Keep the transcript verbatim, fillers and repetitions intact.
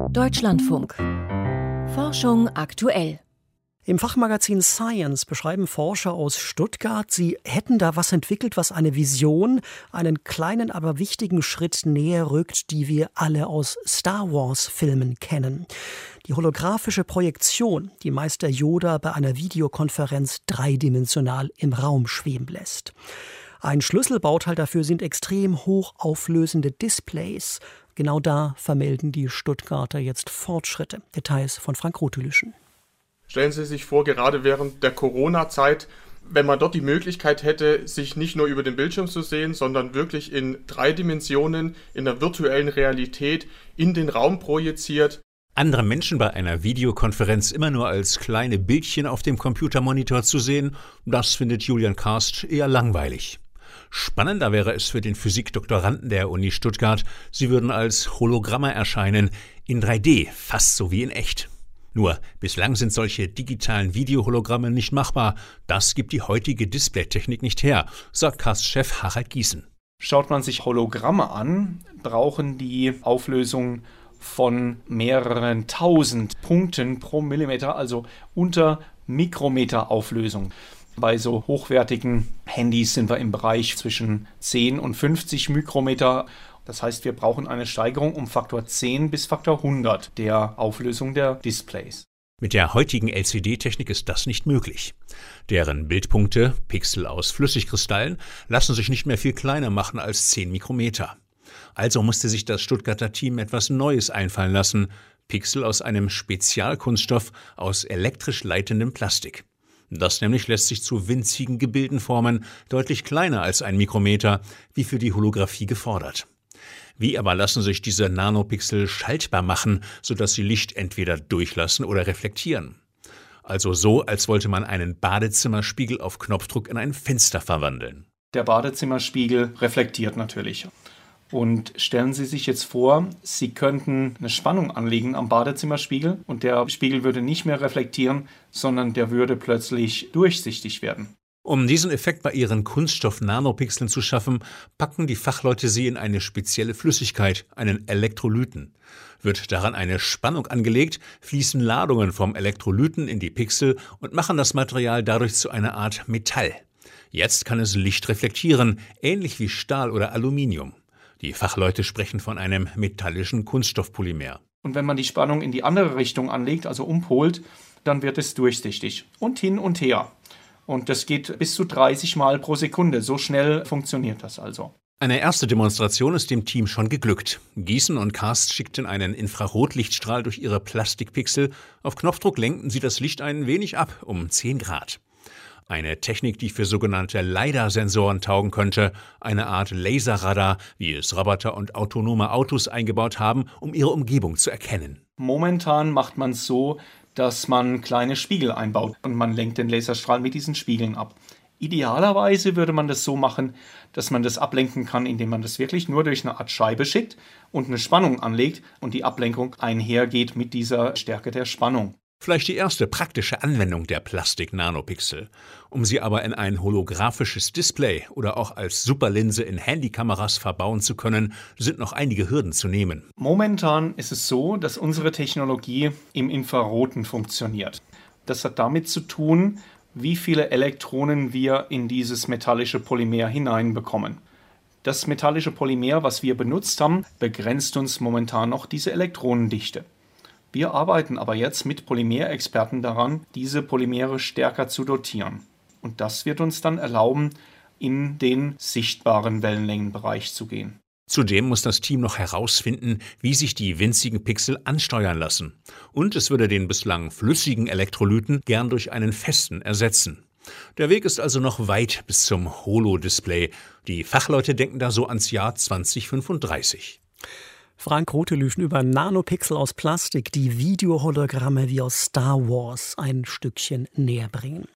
Deutschlandfunk. Forschung aktuell. Im Fachmagazin Science beschreiben Forscher aus Stuttgart, sie hätten da was entwickelt, was eine Vision, einen kleinen, aber wichtigen Schritt näher rückt, die wir alle aus Star-Wars-Filmen kennen. Die holographische Projektion, die Meister Yoda bei einer Videokonferenz dreidimensional im Raum schweben lässt. Ein Schlüsselbauteil dafür sind extrem hochauflösende Displays. Genau da vermelden die Stuttgarter jetzt Fortschritte. Details von Frank Rothelüschen. Stellen Sie sich vor, gerade während der Corona-Zeit, wenn man dort die Möglichkeit hätte, sich nicht nur über den Bildschirm zu sehen, sondern wirklich in drei Dimensionen, in der virtuellen Realität, in den Raum projiziert. Andere Menschen bei einer Videokonferenz immer nur als kleine Bildchen auf dem Computermonitor zu sehen, das findet Julian Karst eher langweilig. Spannender wäre es für den Physikdoktoranden der Uni Stuttgart, sie würden als Hologramme erscheinen, in drei D, fast so wie in echt. Nur, bislang sind solche digitalen Videohologramme nicht machbar. Das gibt die heutige Displaytechnik nicht her, sagt Karst-Chef Harald Gießen. Schaut man sich Hologramme an, brauchen die Auflösung von mehreren tausend Punkten pro Millimeter, also unter Mikrometer Auflösung. Bei so hochwertigen Handys sind wir im Bereich zwischen zehn und fünfzig Mikrometer. Das heißt, wir brauchen eine Steigerung um Faktor zehn bis Faktor hundert der Auflösung der Displays. Mit der heutigen L C D-Technik ist das nicht möglich. Deren Bildpunkte, Pixel aus Flüssigkristallen, lassen sich nicht mehr viel kleiner machen als zehn Mikrometer. Also musste sich das Stuttgarter Team etwas Neues einfallen lassen. Pixel aus einem Spezialkunststoff aus elektrisch leitendem Plastik. Das nämlich lässt sich zu winzigen Gebilden formen, deutlich kleiner als ein Mikrometer, wie für die Holographie gefordert. Wie aber lassen sich diese Nanopixel schaltbar machen, sodass sie Licht entweder durchlassen oder reflektieren? Also so, als wollte man einen Badezimmerspiegel auf Knopfdruck in ein Fenster verwandeln. Der Badezimmerspiegel reflektiert natürlich. Und stellen Sie sich jetzt vor, Sie könnten eine Spannung anlegen am Badezimmerspiegel und der Spiegel würde nicht mehr reflektieren, sondern der würde plötzlich durchsichtig werden. Um diesen Effekt bei ihren Kunststoff-Nanopixeln zu schaffen, packen die Fachleute sie in eine spezielle Flüssigkeit, einen Elektrolyten. Wird daran eine Spannung angelegt, fließen Ladungen vom Elektrolyten in die Pixel und machen das Material dadurch zu einer Art Metall. Jetzt kann es Licht reflektieren, ähnlich wie Stahl oder Aluminium. Die Fachleute sprechen von einem metallischen Kunststoffpolymer. Und wenn man die Spannung in die andere Richtung anlegt, also umpolt, dann wird es durchsichtig und hin und her. Und das geht bis zu dreißig Mal pro Sekunde. So schnell funktioniert das also. Eine erste Demonstration ist dem Team schon geglückt. Gießen und Karst schickten einen Infrarotlichtstrahl durch ihre Plastikpixel. Auf Knopfdruck lenkten sie das Licht ein wenig ab, um zehn Grad. Eine Technik, die für sogenannte LiDAR-Sensoren taugen könnte, eine Art Laserradar, wie es Roboter und autonome Autos eingebaut haben, um ihre Umgebung zu erkennen. Momentan macht man es so, dass man kleine Spiegel einbaut und man lenkt den Laserstrahl mit diesen Spiegeln ab. Idealerweise würde man das so machen, dass man das ablenken kann, indem man das wirklich nur durch eine Art Scheibe schickt und eine Spannung anlegt und die Ablenkung einhergeht mit dieser Stärke der Spannung. Vielleicht die erste praktische Anwendung der Plastik-Nanopixel. Um sie aber in ein holographisches Display oder auch als Superlinse in Handykameras verbauen zu können, sind noch einige Hürden zu nehmen. Momentan ist es so, dass unsere Technologie im Infraroten funktioniert. Das hat damit zu tun, wie viele Elektronen wir in dieses metallische Polymer hineinbekommen. Das metallische Polymer, was wir benutzt haben, begrenzt uns momentan noch diese Elektronendichte. Wir arbeiten aber jetzt mit Polymerexperten daran, diese Polymere stärker zu dotieren. Und das wird uns dann erlauben, in den sichtbaren Wellenlängenbereich zu gehen. Zudem muss das Team noch herausfinden, wie sich die winzigen Pixel ansteuern lassen. Und es würde den bislang flüssigen Elektrolyten gern durch einen festen ersetzen. Der Weg ist also noch weit bis zum Holo-Display. Die Fachleute denken da so ans Jahr zwanzig fünfunddreißig. Frank Rothelüschen über Nanopixel aus Plastik, die Videohologramme wie aus Star Wars ein Stückchen näher bringen.